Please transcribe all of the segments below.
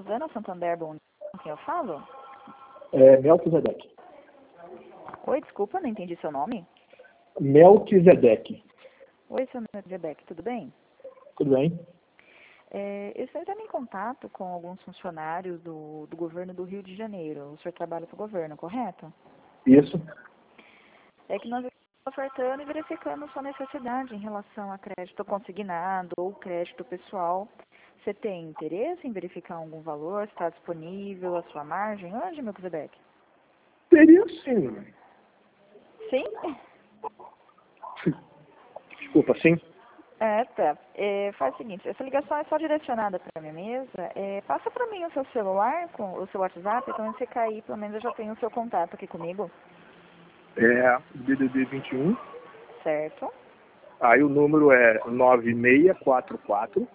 Rosana Santander, bom dia. Com quem eu falo? Melquisedeque. Oi, desculpa, não entendi seu nome. Melquisedeque. Oi, seu Melquisedeque, tudo bem? Tudo bem? Eu estou entrando em contato com alguns funcionários do governo do Rio de Janeiro. O senhor trabalha para o governo, correto? Isso. É que nós estamos ofertando e verificando sua necessidade em relação a crédito consignado ou crédito pessoal. Você tem interesse em verificar algum valor? Está disponível a sua margem? Onde, Melquisedeque? Teria sim. Sim? Desculpa, sim? Tá. Faz o seguinte, essa ligação é só direcionada para a minha mesa. Passa para mim o seu celular, com o seu WhatsApp, então se cair, pelo menos eu já tenho o seu contato aqui comigo. DDD 21. Certo? Aí o número é 9644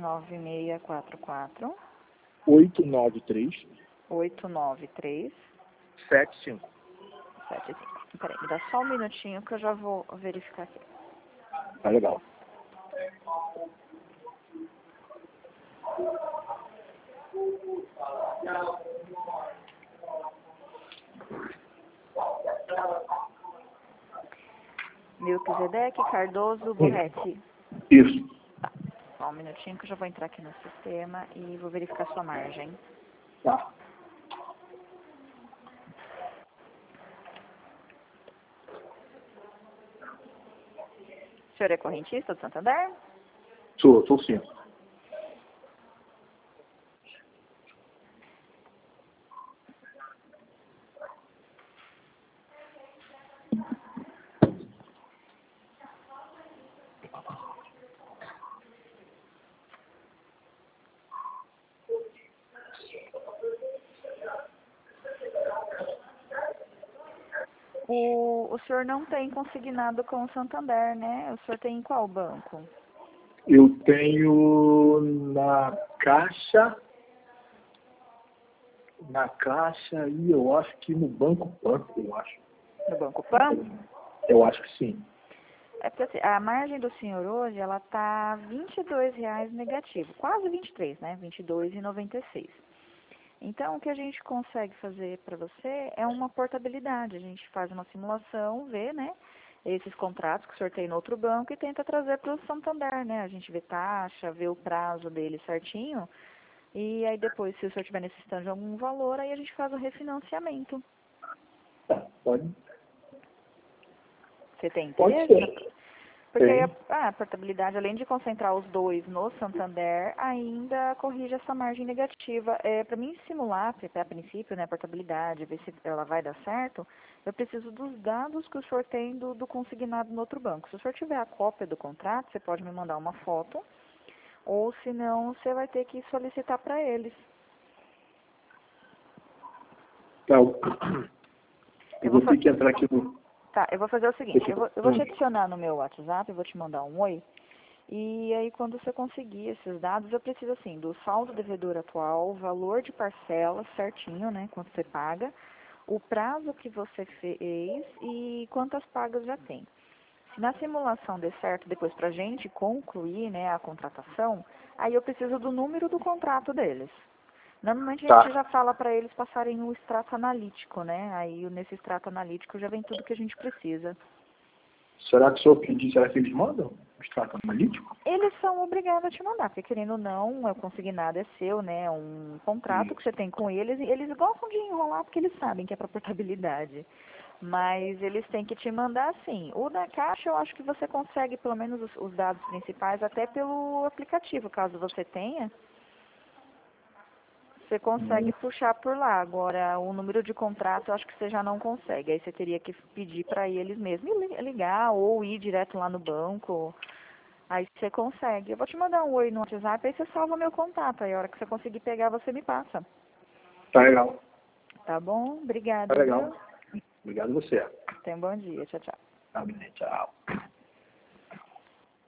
9644 893 893 75. 75. Peraí, me dá só um minutinho que eu já vou verificar aqui. Tá legal. Melquisedeque Cardoso Borretti. Isso. Tá. Só um minutinho que eu já vou entrar aqui no sistema e vou verificar sua margem. Tá. O senhor é correntista do Santander? Sou sim. O senhor não tem consignado com o Santander, né? O senhor tem em qual banco? Eu tenho na Caixa e eu acho que no Banco Pan, eu acho. No Banco Pan? Eu acho que sim. É porque assim, a margem do senhor hoje, ela tá R$ 22,00 negativo. Quase 23, né? R$ 22,96. Então, o que a gente consegue fazer para você é uma portabilidade. A gente faz uma simulação, vê, né, esses contratos que o senhor tem no outro banco e tenta trazer para o Santander, né? A gente vê taxa, vê o prazo dele certinho. E aí depois, se o senhor estiver necessitando de algum valor, aí a gente faz o refinanciamento. Tá, pode Você tem interesse? ser. Porque aí Tem. a portabilidade, além de concentrar os dois no Santander, ainda corrige essa margem negativa. Para mim simular, a princípio, né, a portabilidade, ver se ela vai dar certo, eu preciso dos dados que o senhor tem do consignado no outro banco. Se o senhor tiver a cópia do contrato, você pode me mandar uma foto, ou se não, você vai ter que solicitar para eles. Tá, eu vou ter que entrar aqui no... Tá, eu vou fazer o seguinte, eu vou te adicionar no meu WhatsApp, eu vou te mandar um oi, e aí quando você conseguir esses dados, eu preciso assim, do saldo devedor atual, o valor de parcela certinho, né, quanto você paga, o prazo que você fez e quantas pagas já tem. Se na simulação der certo depois pra gente concluir, né, a contratação, aí eu preciso do número do contrato deles. Normalmente a gente já fala para eles passarem o extrato analítico, né? Aí nesse extrato analítico já vem tudo que a gente precisa. Será que se eu pedir, será que eles mandam o extrato analítico? Eles são obrigados a te mandar, porque querendo ou não, o consignado é seu, né? É um contrato que você tem com eles, e eles gostam de enrolar porque eles sabem que é para portabilidade. Mas eles têm que te mandar sim. O da Caixa eu acho que você consegue pelo menos os dados principais até pelo aplicativo, caso você tenha. Você consegue puxar por lá. Agora, o número de contrato, eu acho que você já não consegue. Aí você teria que pedir para eles mesmos ligar ou ir direto lá no banco. Aí você consegue. Eu vou te mandar um oi no WhatsApp, aí você salva meu contato. Aí a hora que você conseguir pegar, você me passa. Tá legal. Tá bom? Obrigada, Tá legal. viu? Obrigado a você. Tenha um bom dia. Tchau, tchau. Tá bem, tchau.